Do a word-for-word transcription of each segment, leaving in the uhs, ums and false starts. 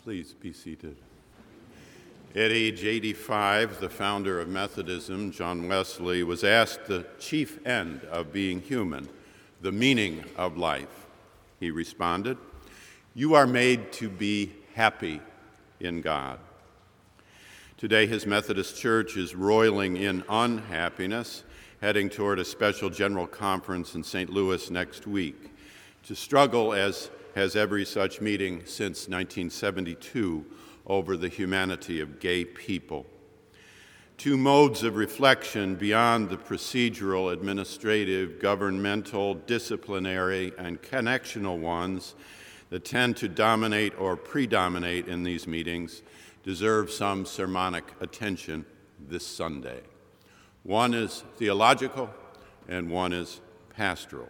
Please be seated. At age eighty-five, the founder of Methodism, John Wesley, was asked the chief end of being human, the meaning of life. He responded, "You are made to be happy in God." Today, his Methodist Church is roiling in unhappiness, heading toward a special general conference in Saint Louis next week, to struggle, as has every such meeting since nineteen seventy-two, over the humanity of gay people. Two modes of reflection beyond the procedural, administrative, governmental, disciplinary, and connectional ones that tend to dominate or predominate in these meetings deserve some sermonic attention this Sunday. One is theological and one is pastoral.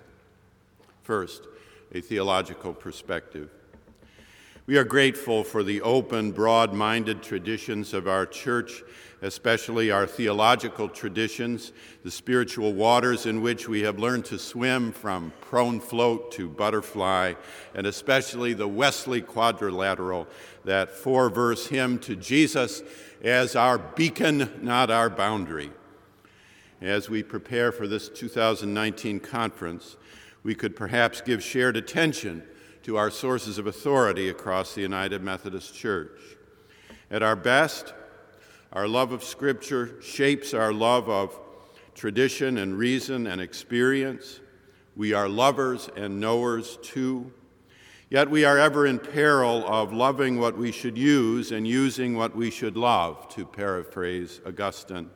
First, a theological perspective. We are grateful for the open, broad-minded traditions of our church, especially our theological traditions, the spiritual waters in which we have learned to swim from prone float to butterfly, and especially the Wesley quadrilateral, that four-verse hymn to Jesus as our beacon, not our boundary. As we prepare for this two thousand nineteen conference, we could perhaps give shared attention to our sources of authority across the United Methodist Church. At our best, our love of Scripture shapes our love of tradition and reason and experience. We are lovers and knowers too. Yet we are ever in peril of loving what we should use and using what we should love, to paraphrase Augustine.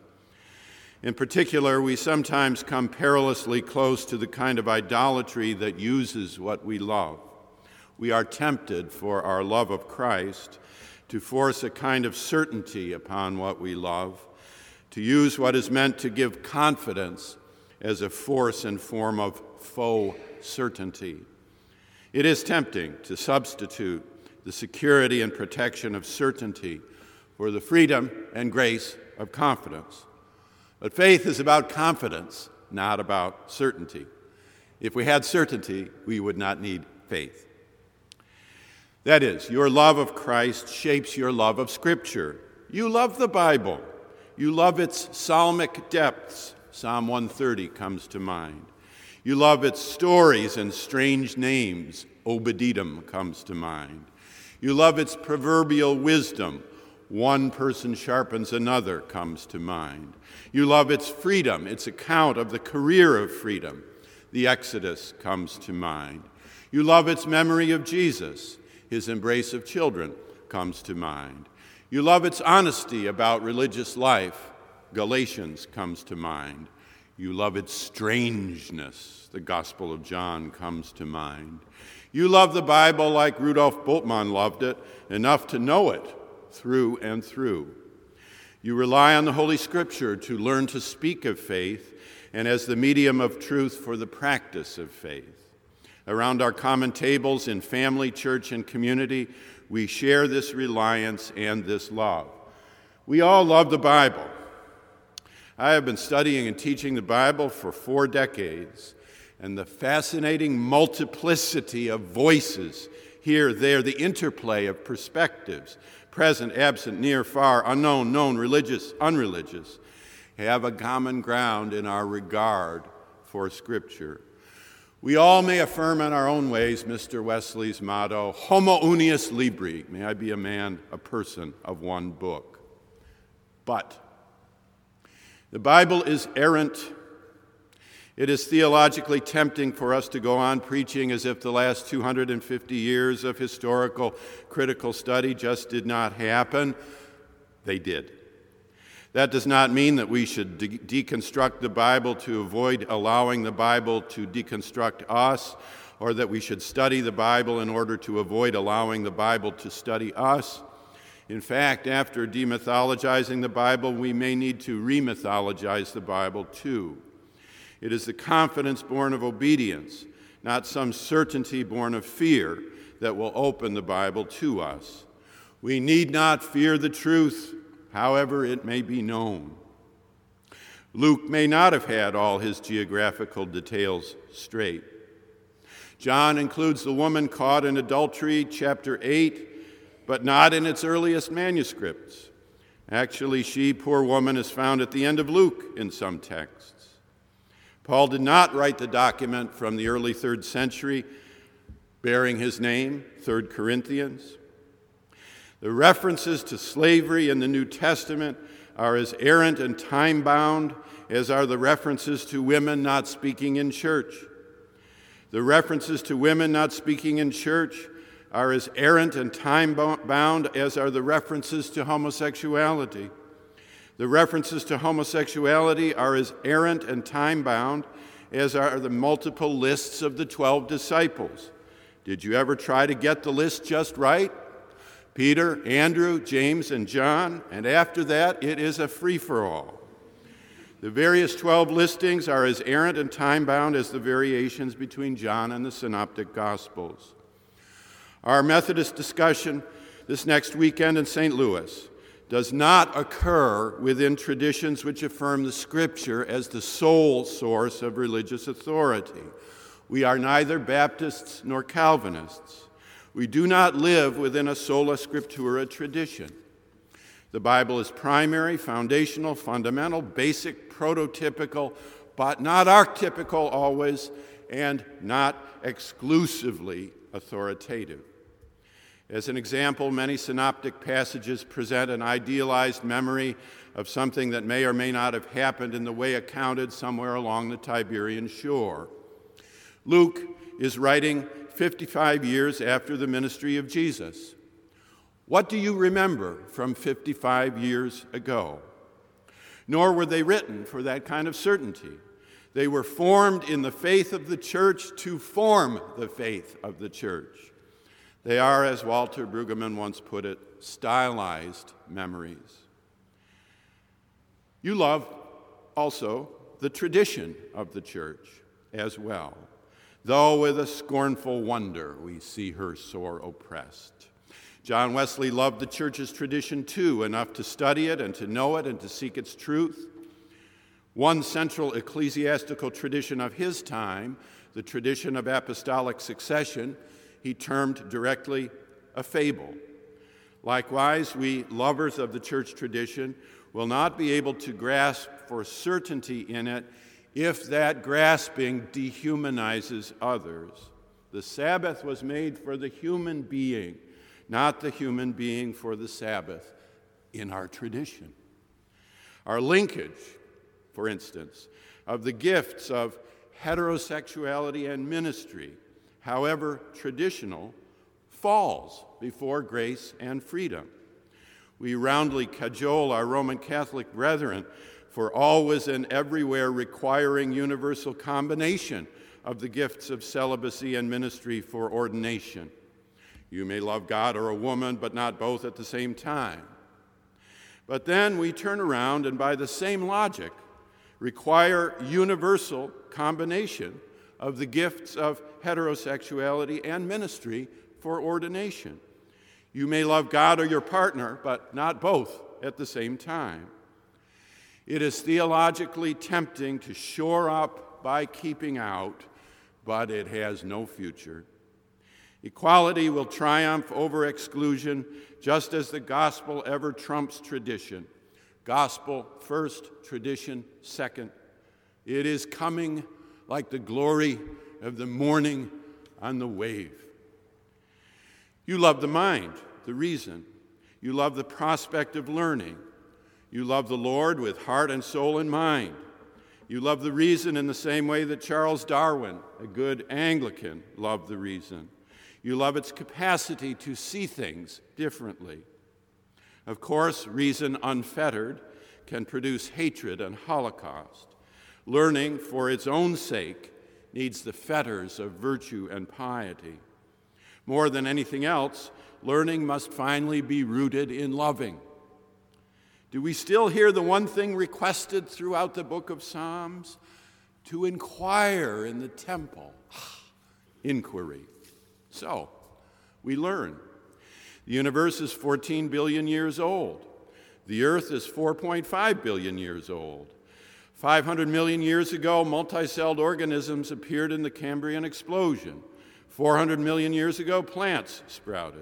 In particular, we sometimes come perilously close to the kind of idolatry that uses what we love. We are tempted, for our love of Christ, to force a kind of certainty upon what we love, to use what is meant to give confidence as a force and form of faux certainty. It is tempting to substitute the security and protection of certainty for the freedom and grace of confidence. But faith is about confidence, not about certainty. If we had certainty, we would not need faith. That is, your love of Christ shapes your love of Scripture. You love the Bible. You love its psalmic depths. Psalm one thirty comes to mind. You love its stories and strange names. Obed-Edom comes to mind. You love its proverbial wisdom. One person sharpens another comes to mind. You love its freedom, its account of the career of freedom. The Exodus comes to mind. You love its memory of Jesus. His embrace of children comes to mind. You love its honesty about religious life. Galatians comes to mind. You love its strangeness. The Gospel of John comes to mind. You love the Bible like Rudolf Bultmann loved it, enough to know it through and through. You rely on the Holy Scripture to learn to speak of faith and as the medium of truth for the practice of faith. Around our common tables in family, church, and community, we share this reliance and this love. We all love the Bible. I have been studying and teaching the Bible for four decades, and the fascinating multiplicity of voices here, there, the interplay of perspectives, present, absent, near, far, unknown, known, religious, unreligious, have a common ground in our regard for Scripture. We all may affirm in our own ways Mister Wesley's motto, Homo unius libri, may I be a man, a person of one book. But the Bible is errant. It is theologically tempting for us to go on preaching as if the last two hundred fifty years of historical critical study just did not happen. They did. That does not mean that we should de- deconstruct the Bible to avoid allowing the Bible to deconstruct us, or that we should study the Bible in order to avoid allowing the Bible to study us. In fact, after demythologizing the Bible, we may need to remythologize the Bible too. It is the confidence born of obedience, not some certainty born of fear, that will open the Bible to us. We need not fear the truth, however it may be known. Luke may not have had all his geographical details straight. John includes the woman caught in adultery, chapter eight, but not in its earliest manuscripts. Actually, she, poor woman, is found at the end of Luke in some texts. Paul did not write the document from the early third century bearing his name, Third Corinthians. The references to slavery in the New Testament are as errant and time-bound as are the references to women not speaking in church. The references to women not speaking in church are as errant and time-bound as are the references to homosexuality. The references to homosexuality are as errant and time-bound as are the multiple lists of the twelve disciples. Did you ever try to get the list just right? Peter, Andrew, James, and John, and after that, it is a free-for-all. The various twelve listings are as errant and time-bound as the variations between John and the Synoptic Gospels. Our Methodist discussion this next weekend in Saint Louis does not occur within traditions which affirm the Scripture as the sole source of religious authority. We are neither Baptists nor Calvinists. We do not live within a sola scriptura tradition. The Bible is primary, foundational, fundamental, basic, prototypical, but not archetypical always, and not exclusively authoritative. As an example, many synoptic passages present an idealized memory of something that may or may not have happened in the way accounted somewhere along the Tiberian shore. Luke is writing fifty-five years after the ministry of Jesus. What do you remember from fifty-five years ago? Nor were they written for that kind of certainty. They were formed in the faith of the church to form the faith of the church. They are, as Walter Brueggemann once put it, stylized memories. You love also the tradition of the church as well, though with a scornful wonder we see her sore oppressed. John Wesley loved the church's tradition too, enough to study it and to know it and to seek its truth. One central ecclesiastical tradition of his time, the tradition of apostolic succession, he termed directly a fable. Likewise, we lovers of the church tradition will not be able to grasp for certainty in it if that grasping dehumanizes others. The Sabbath was made for the human being, not the human being for the Sabbath in our tradition. Our linkage, for instance, of the gifts of heterosexuality and ministry, however traditional, falls before grace and freedom. We roundly cajole our Roman Catholic brethren for always and everywhere requiring universal combination of the gifts of celibacy and ministry for ordination. You may love God or a woman, but not both at the same time. But then we turn around and by the same logic require universal combination of the gifts of heterosexuality and ministry for ordination. You may love God or your partner, but not both at the same time. It is theologically tempting to shore up by keeping out, but it has no future. Equality will triumph over exclusion, just as the gospel ever trumps tradition. Gospel first, tradition second. It is coming like the glory of the morning on the wave. You love the mind, the reason. You love the prospect of learning. You love the Lord with heart and soul and mind. You love the reason in the same way that Charles Darwin, a good Anglican, loved the reason. You love its capacity to see things differently. Of course, reason unfettered can produce hatred and holocaust. Learning for its own sake needs the fetters of virtue and piety. More than anything else, learning must finally be rooted in loving. Do we still hear the one thing requested throughout the book of Psalms? To inquire in the temple. Inquiry. So, we learn. The universe is fourteen billion years old. The earth is four point five billion years old. five hundred million years ago, multicelled organisms appeared in the Cambrian explosion. four hundred million years ago, plants sprouted.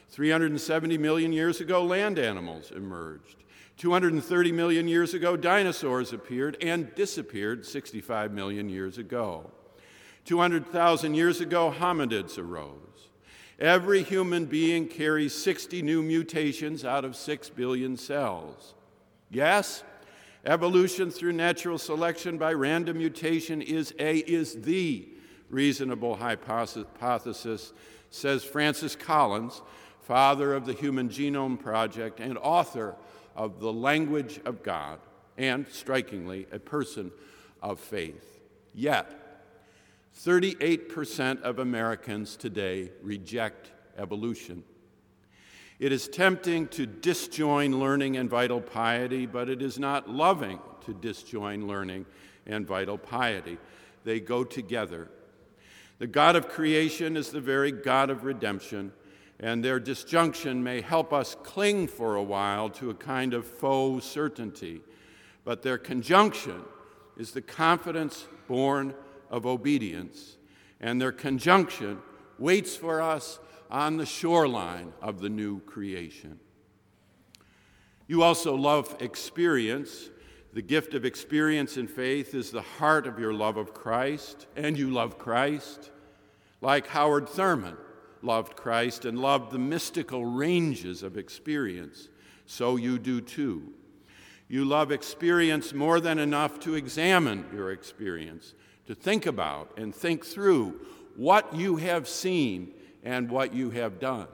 three hundred seventy million years ago, land animals emerged. two hundred thirty million years ago, dinosaurs appeared and disappeared sixty-five million years ago. two hundred thousand years ago, hominids arose. Every human being carries sixty new mutations out of six billion cells. Yes, evolution through natural selection by random mutation is a is the reasonable hypothesis, says Francis Collins, father of the Human Genome Project and author of The Language of God, and, strikingly, a person of faith. Yet, thirty-eight percent of Americans today reject evolution. It is tempting to disjoin learning and vital piety, but it is not loving to disjoin learning and vital piety. They go together. The God of creation is the very God of redemption, and their disjunction may help us cling for a while to a kind of faux certainty, but their conjunction is the confidence born of obedience, and their conjunction waits for us on the shoreline of the new creation. You also love experience. The gift of experience in faith is the heart of your love of Christ, and you love Christ. Like Howard Thurman loved Christ and loved the mystical ranges of experience, so you do too. You love experience more than enough to examine your experience, to think about and think through what you have seen and what you have done.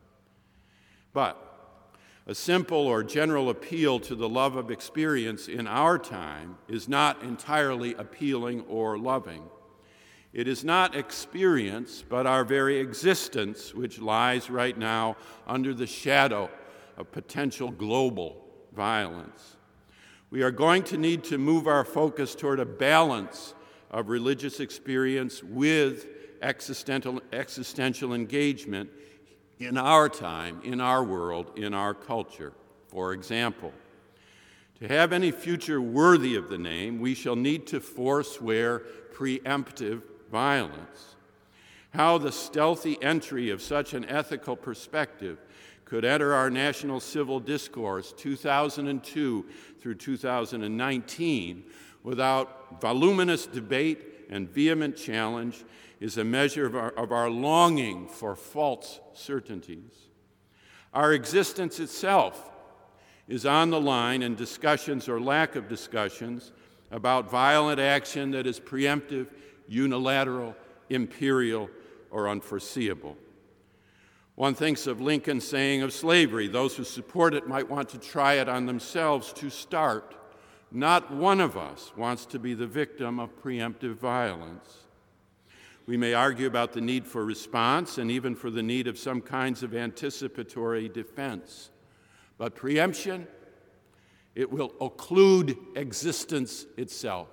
But a simple or general appeal to the love of experience in our time is not entirely appealing or loving. It is not experience, but our very existence, which lies right now under the shadow of potential global violence. We are going to need to move our focus toward a balance of religious experience with existential, existential engagement in our time, in our world, in our culture. For example, to have any future worthy of the name, we shall need to forswear preemptive violence. How the stealthy entry of such an ethical perspective could enter our national civil discourse two thousand two through two thousand nineteen without voluminous debate and vehement challenge is a measure of our, of our longing for false certainties. Our existence itself is on the line in discussions or lack of discussions about violent action that is preemptive, unilateral, imperial, or unforeseeable. One thinks of Lincoln's saying of slavery, those who support it might want to try it on themselves to start. Not one of us wants to be the victim of preemptive violence. We may argue about the need for response and even for the need of some kinds of anticipatory defense. But preemption, it will occlude existence itself.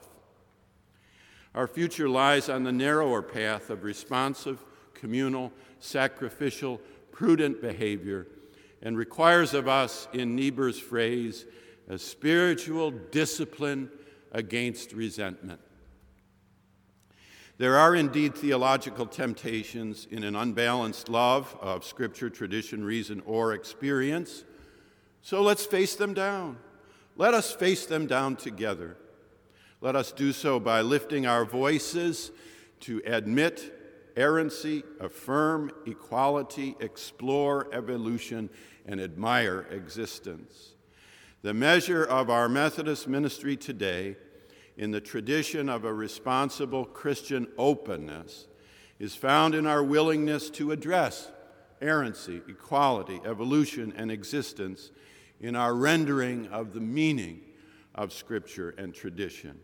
Our future lies on the narrower path of responsive, communal, sacrificial, prudent behavior and requires of us, in Niebuhr's phrase, a spiritual discipline against resentment. There are indeed theological temptations in an unbalanced love of Scripture, tradition, reason, or experience. So let's face them down. Let us face them down together. Let us do so by lifting our voices to admit errancy, affirm equality, explore evolution, and admire existence. The measure of our Methodist ministry today, in the tradition of a responsible Christian openness, is found in our willingness to address errancy, equality, evolution, and existence in our rendering of the meaning of Scripture and tradition.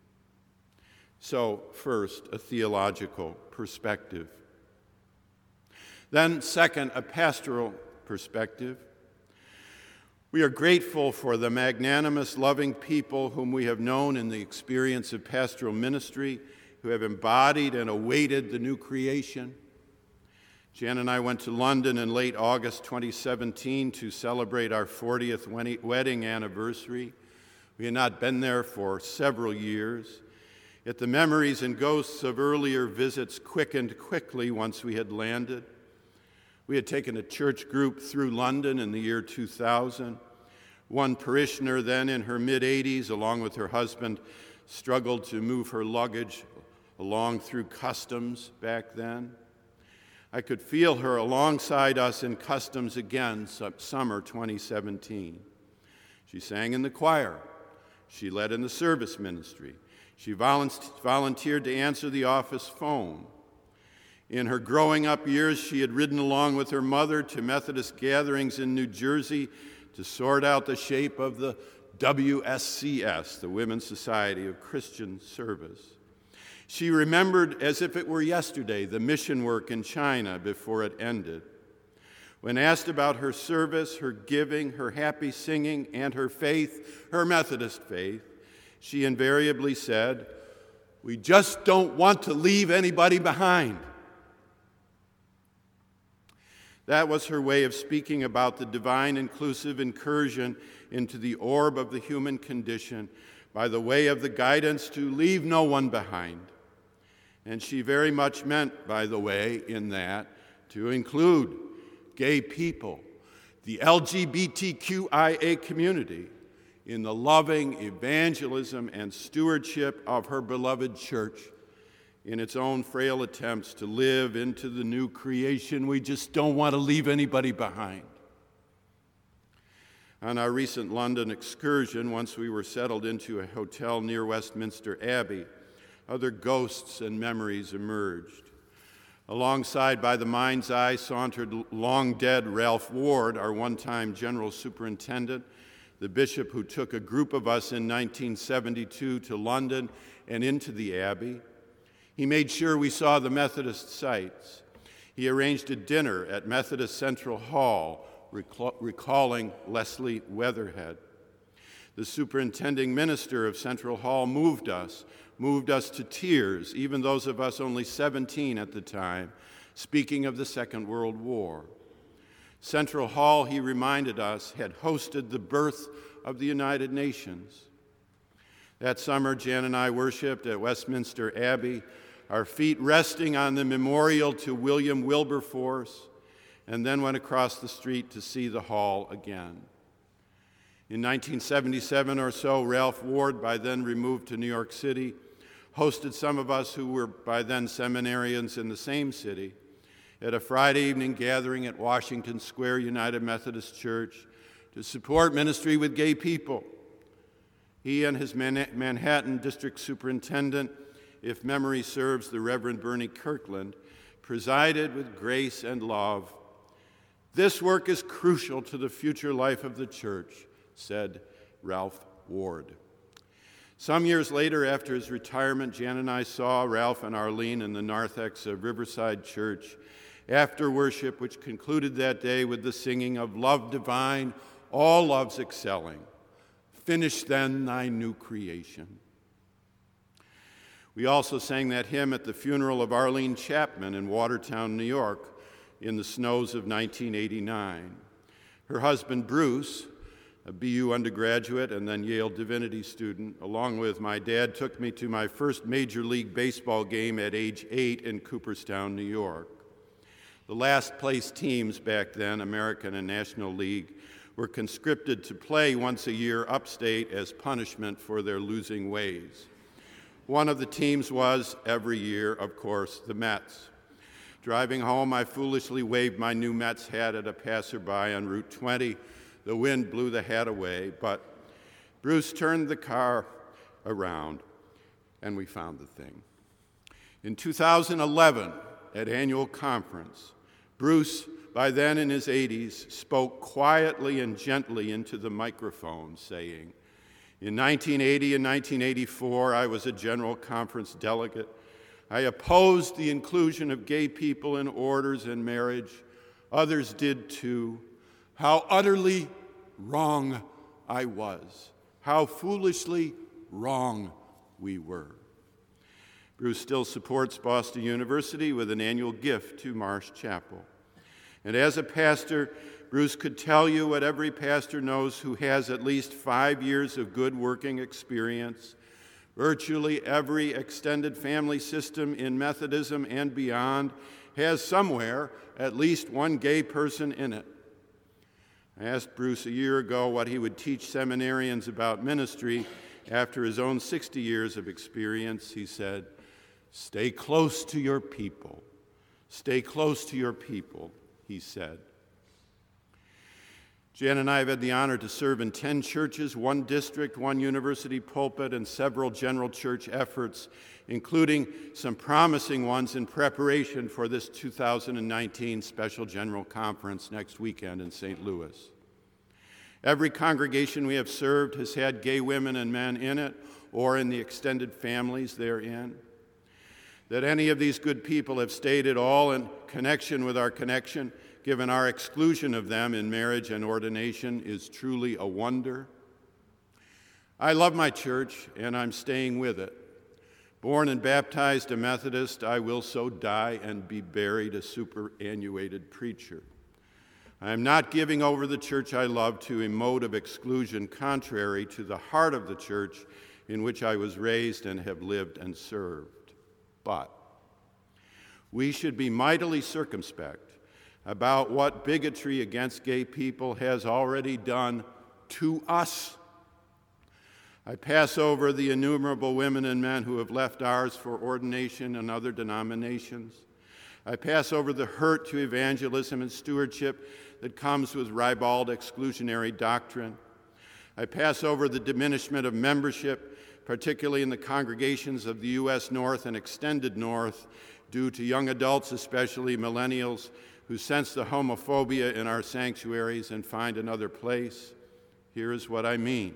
So, first, a theological perspective. Then, second, a pastoral perspective. We are grateful for the magnanimous, loving people whom we have known in the experience of pastoral ministry, who have embodied and awaited the new creation. Jan and I went to London in late August twenty seventeen to celebrate our fortieth wedding anniversary. We had not been there for several years, yet the memories and ghosts of earlier visits quickened quickly once we had landed. We had taken a church group through London in the year two thousand. One parishioner, then in her mid-eighties, along with her husband, struggled to move her luggage along through customs back then. I could feel her alongside us in customs again, summer twenty seventeen. She sang in the choir. She led in the service ministry. She volunteered to answer the office phone. In her growing up years, she had ridden along with her mother to Methodist gatherings in New Jersey to sort out the shape of the W S C S, the Women's Society of Christian Service. She remembered as if it were yesterday the mission work in China before it ended. When asked about her service, her giving, her happy singing, and her faith, her Methodist faith, she invariably said, "We just don't want to leave anybody behind." That was her way of speaking about the divine inclusive incursion into the orb of the human condition by the way of the guidance to leave no one behind. And she very much meant, by the way, in that, to include gay people, the L G B T Q I A community, in the loving evangelism and stewardship of her beloved church, in its own frail attempts to live into the new creation. We just don't want to leave anybody behind. On our recent London excursion, once we were settled into a hotel near Westminster Abbey, other ghosts and memories emerged. Alongside, by the mind's eye, sauntered long-dead Ralph Ward, our one-time general superintendent, the bishop who took a group of us in nineteen seventy-two to London and into the Abbey. He made sure we saw the Methodist sites. He arranged a dinner at Methodist Central Hall, recall- recalling Leslie Weatherhead. The superintending minister of Central Hall moved us, moved us to tears, even those of us only seventeen at the time, speaking of the Second World War. Central Hall, he reminded us, had hosted the birth of the United Nations. That summer, Jan and I worshiped at Westminster Abbey, our feet resting on the memorial to William Wilberforce, and then went across the street to see the hall again. In nineteen seventy-seven or so, Ralph Ward, by then removed to New York City, hosted some of us who were by then seminarians in the same city at a Friday evening gathering at Washington Square United Methodist Church to support ministry with gay people. He and his Manhattan district superintendent, if memory serves, the Reverend Bernie Kirkland, presided with grace and love. "This work is crucial to the future life of the church," said Ralph Ward. Some years later, after his retirement, Jan and I saw Ralph and Arlene in the narthex of Riverside Church after worship, which concluded that day with the singing of "Love Divine, All Loves Excelling. Finish then thy new creation." We also sang that hymn at the funeral of Arlene Chapman in Watertown, New York, in the snows of nineteen eighty-nine. Her husband, Bruce, a B U undergraduate and then Yale Divinity student, along with my dad, took me to my first Major League Baseball game at age eight in Cooperstown, New York. The last place teams back then, American and National League, were conscripted to play once a year upstate as punishment for their losing ways. One of the teams was, every year, of course, the Mets. Driving home, I foolishly waved my new Mets hat at a passerby on Route twenty. The wind blew the hat away, but Bruce turned the car around, and we found the thing. In two thousand eleven, at annual conference, Bruce, by then in his eighties, spoke quietly and gently into the microphone, saying, "In nineteen eighty and nineteen eighty-four, I was a General Conference delegate. I opposed the inclusion of gay people in orders and marriage. Others did too. How utterly wrong I was. How foolishly wrong we were." Bruce still supports Boston University with an annual gift to Marsh Chapel. And as a pastor, Bruce could tell you what every pastor knows who has at least five years of good working experience. Virtually every extended family system in Methodism and beyond has somewhere at least one gay person in it. I asked Bruce a year ago what he would teach seminarians about ministry after his own sixty years of experience. He said, "Stay close to your people. Stay close to your people," he said. Jan and I have had the honor to serve in ten churches, one district, one university pulpit, and several general church efforts, including some promising ones in preparation for this two thousand nineteen Special General Conference next weekend in Saint Louis. Every congregation we have served has had gay women and men in it or in the extended families therein. That any of these good people have stayed at all in connection with our connection, given our exclusion of them in marriage and ordination, is truly a wonder. I love my church, and I'm staying with it. Born and baptized a Methodist, I will so die and be buried a superannuated preacher. I am not giving over the church I love to a mode of exclusion contrary to the heart of the church in which I was raised and have lived and served. But we should be mightily circumspect about what bigotry against gay people has already done to us. I pass over the innumerable women and men who have left ours for ordination and other denominations. I pass over the hurt to evangelism and stewardship that comes with ribald exclusionary doctrine. I pass over the diminishment of membership, particularly in the congregations of the U S North and extended North, due to young adults, especially millennials, who sense the homophobia in our sanctuaries and find another place. Here is what I mean.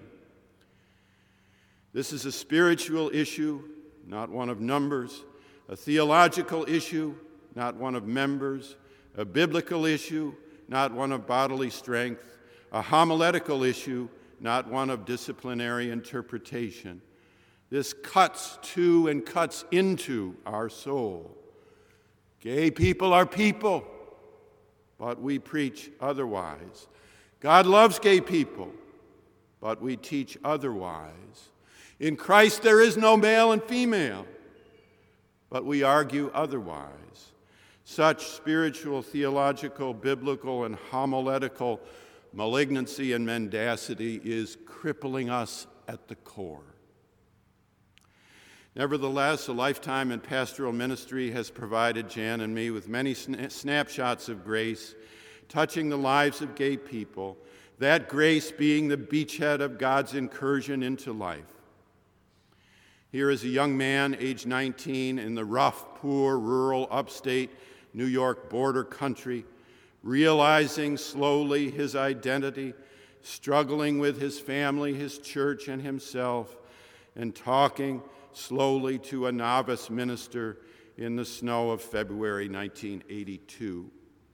This is a spiritual issue, not one of numbers, a theological issue, not one of members, a biblical issue, not one of bodily strength, a homiletical issue, not one of disciplinary interpretation. This cuts to and cuts into our soul. Gay people are people, but we preach otherwise. God loves gay people, but we teach otherwise. In Christ there is no male and female, but we argue otherwise. Such spiritual, theological, biblical, and homiletical malignancy and mendacity is crippling us at the core. Nevertheless, a lifetime in pastoral ministry has provided Jan and me with many sna- snapshots of grace touching the lives of gay people, that grace being the beachhead of God's incursion into life. Here is a young man, age nineteen, in the rough, poor, rural, upstate New York border country, realizing slowly his identity, struggling with his family, his church, and himself, and talking slowly to a novice minister in the snow of February nineteen eighty-two.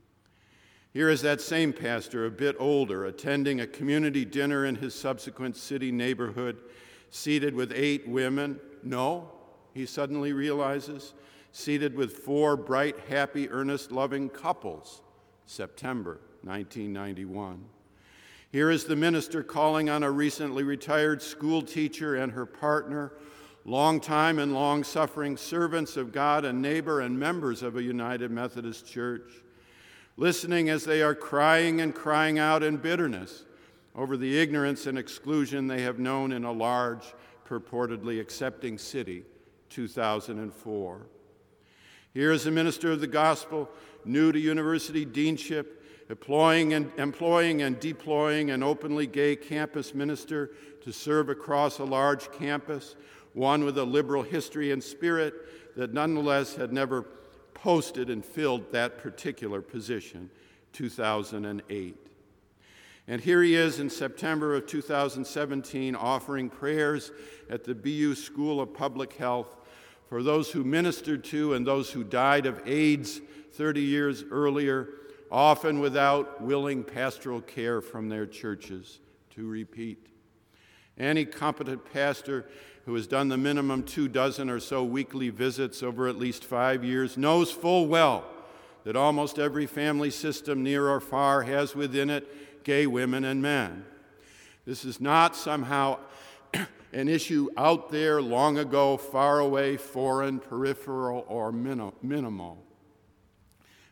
Here is that same pastor, a bit older, attending a community dinner in his subsequent city neighborhood, seated with eight women. No, he suddenly realizes, seated with four bright, happy, earnest, loving couples. September nineteen ninety-one. Here is the minister calling on a recently retired school teacher and her partner, long-time and long-suffering servants of God and neighbor and members of a United Methodist Church, listening as they are crying and crying out in bitterness over the ignorance and exclusion they have known in a large, purportedly accepting city, two thousand four. Here is a minister of the gospel, new to university deanship, employing and, employing and deploying an openly gay campus minister to serve across a large campus, one with a liberal history and spirit that nonetheless had never posted and filled that particular position, two thousand eight. And here he is in September of two thousand seventeen offering prayers at the B U School of Public Health for those who ministered to and those who died of AIDS thirty years earlier, often without willing pastoral care from their churches. To repeat, any competent pastor who has done the minimum two dozen or so weekly visits over at least five years knows full well that almost every family system, near or far, has within it gay women and men. This is not somehow an issue out there, long ago, far away, foreign, peripheral, or minimal.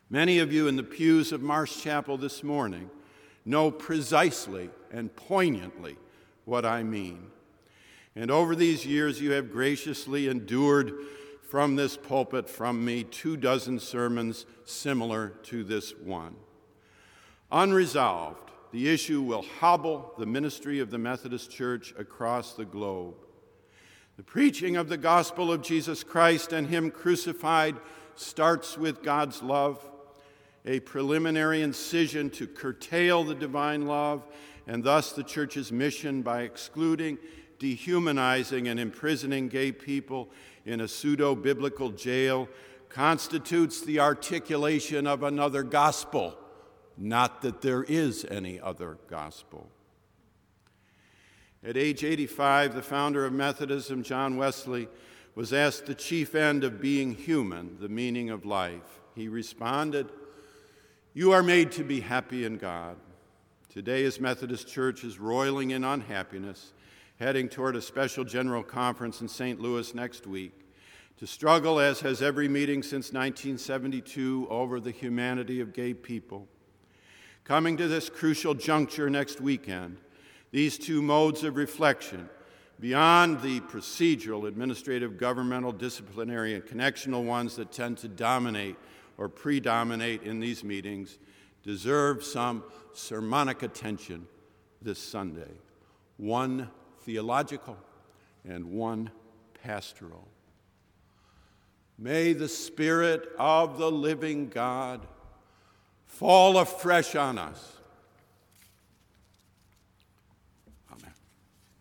Many of you in the pews of Marsh Chapel this morning know precisely and poignantly what I mean. And over these years, you have graciously endured from this pulpit, from me, two dozen sermons similar to this one. Unresolved, the issue will hobble the ministry of the Methodist Church across the globe. The preaching of the gospel of Jesus Christ and Him crucified starts with God's love, a preliminary incision to curtail the divine love, and thus the Church's mission by excluding, dehumanizing, and imprisoning gay people in a pseudo-biblical jail constitutes the articulation of another gospel, not that there is any other gospel. At age eighty-five, the founder of Methodism, John Wesley, was asked the chief end of being human, the meaning of life. He responded, "You are made to be happy in God." Today, his Methodist Church is roiling in unhappiness, heading toward a special general conference in Saint Louis next week, to struggle, as has every meeting since nineteen seventy-two, over the humanity of gay people. Coming to this crucial juncture next weekend, these two modes of reflection, beyond the procedural, administrative, governmental, disciplinary, and connectional ones that tend to dominate or predominate in these meetings, deserve some sermonic attention this Sunday. One theological and one pastoral. May the Spirit of the living God fall afresh on us